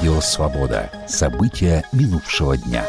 Радио «Свобода». События минувшего дня.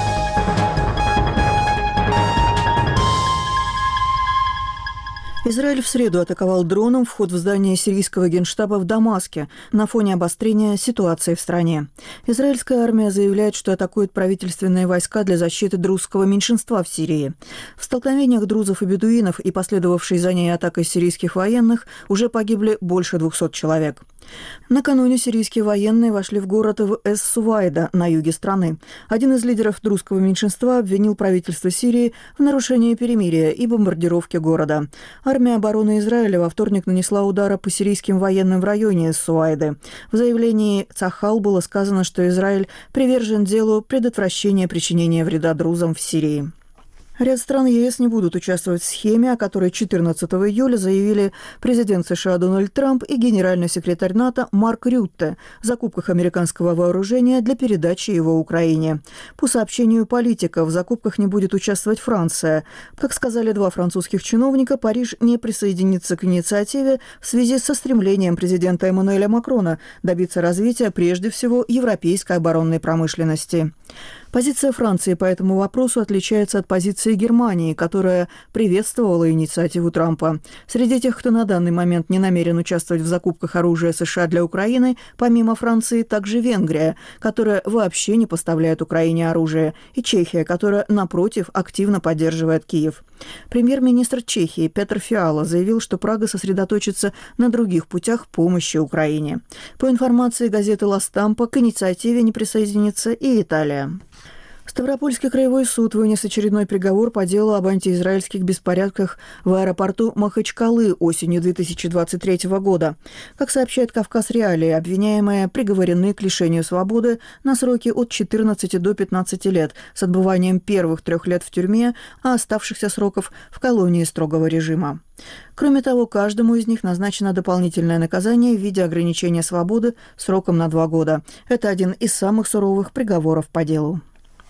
Израиль в среду атаковал дроном вход в здание сирийского генштаба в Дамаске на фоне обострения ситуации в стране. Израильская армия заявляет, что атакует правительственные войска для защиты друзского меньшинства в Сирии. В столкновениях друзов и бедуинов и последовавшей за ней атакой сирийских военных уже погибли больше 200 человек. Накануне сирийские военные вошли в город в Эс-Сувайда на юге страны. Один из лидеров друзского меньшинства обвинил правительство Сирии в нарушении перемирия и бомбардировке города. Армия обороны Израиля во вторник нанесла удары по сирийским военным в районе Эс-Сувайды. В заявлении Цахал было сказано, что Израиль привержен делу предотвращения причинения вреда друзам в Сирии. Ряд стран ЕС не будут участвовать в схеме, о которой 14 июля заявили президент США Дональд Трамп и генеральный секретарь НАТО Марк Рютте в закупках американского вооружения для передачи его Украине. По сообщению политиков, в закупках не будет участвовать Франция. Как сказали два французских чиновника, Париж не присоединится к инициативе в связи со стремлением президента Эммануэля Макрона добиться развития прежде всего европейской оборонной промышленности. Позиция Франции по этому вопросу отличается от позиции Германии, которая приветствовала инициативу Трампа. Среди тех, кто на данный момент не намерен участвовать в закупках оружия США для Украины, помимо Франции, также Венгрия, которая вообще не поставляет Украине оружие, и Чехия, которая, напротив, активно поддерживает Киев. Премьер-министр Чехии Петр Фиала заявил, что Прага сосредоточится на других путях помощи Украине. По информации газеты «Ла Стампа», к инициативе не присоединится и Италия. Ставропольский краевой суд вынес очередной приговор по делу об антиизраильских беспорядках в аэропорту Махачкалы осенью 2023 года. Как сообщает «Кавказ Реалии», обвиняемые приговорены к лишению свободы на сроки от 14 до 15 лет с отбыванием первых 3 лет в тюрьме, а оставшихся сроков в колонии строгого режима. Кроме того, каждому из них назначено дополнительное наказание в виде ограничения свободы сроком на 2 года. Это один из самых суровых приговоров по делу.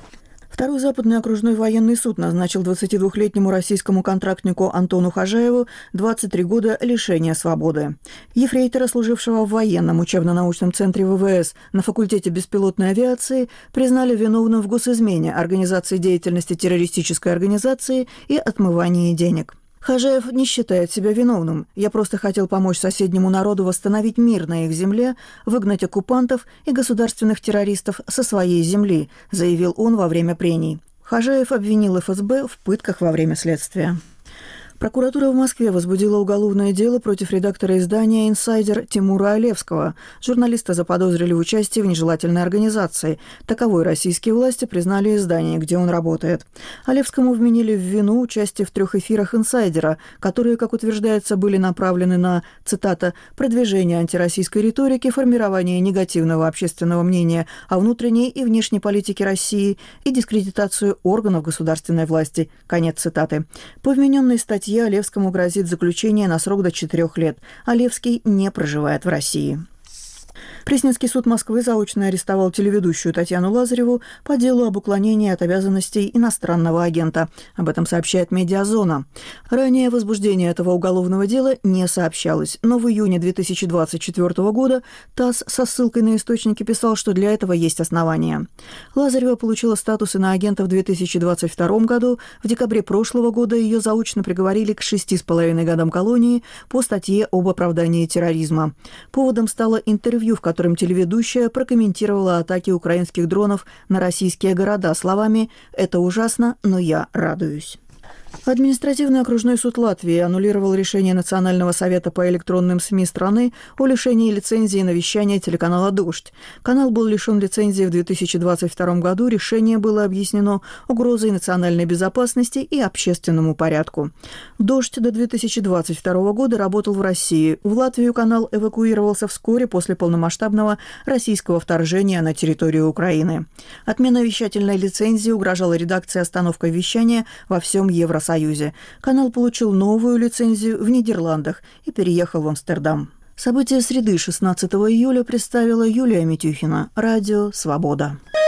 Второй Западный окружной военный суд назначил 22-летнему российскому контрактнику Антону Хажаеву 23 года лишения свободы. Ефрейтора, служившего в военном учебно-научном центре ВВС на факультете беспилотной авиации, признали виновным в госизмене, организации деятельности террористической организации и отмывании денег. Хажаев не считает себя виновным. «Я просто хотел помочь соседнему народу восстановить мир на их земле, выгнать оккупантов и государственных террористов со своей земли», заявил он во время прений. Хажаев обвинил ФСБ в пытках во время следствия. Прокуратура в Москве возбудила уголовное дело против редактора издания «Инсайдер» Тимура Олевского. Журналиста заподозрили в участии в нежелательной организации. Таковой российские власти признали издание, где он работает. Олевскому вменили в вину участие в 3 эфирах «Инсайдера», которые, как утверждается, были направлены на, цитата, «продвижение антироссийской риторики, формирование негативного общественного мнения о внутренней и внешней политике России и дискредитацию органов государственной власти». Конец цитаты. По вмененной статье Олевскому грозит заключение на срок до 4 лет. Олевский не проживает в России. Пресненский суд Москвы заочно арестовал телеведущую Татьяну Лазареву по делу об уклонении от обязанностей иностранного агента. Об этом сообщает «Медиазона». Ранее возбуждение этого уголовного дела не сообщалось, но в июне 2024 года ТАСС со ссылкой на источники писал, что для этого есть основания. Лазарева получила статус иноагента в 2022 году. В декабре прошлого года ее заочно приговорили к 6,5 годам колонии по статье об оправдании терроризма. Поводом стало интервью, в котором телеведущая прокомментировала атаки украинских дронов на российские города словами «Это ужасно, но я радуюсь». Административный окружной суд Латвии аннулировал решение Национального совета по электронным СМИ страны о лишении лицензии на вещание телеканала «Дождь». Канал был лишен лицензии в 2022 году. Решение было объяснено угрозой национальной безопасности и общественному порядку. «Дождь» до 2022 года работал в России. В Латвию канал эвакуировался вскоре после полномасштабного российского вторжения на территорию Украины. Отмена вещательной лицензии угрожала редакции остановкой вещания во всем Евросоюзе. Канал получил новую лицензию в Нидерландах и переехал в Амстердам. События среды 16 июля представила Юлия Митюхина. Радио «Свобода».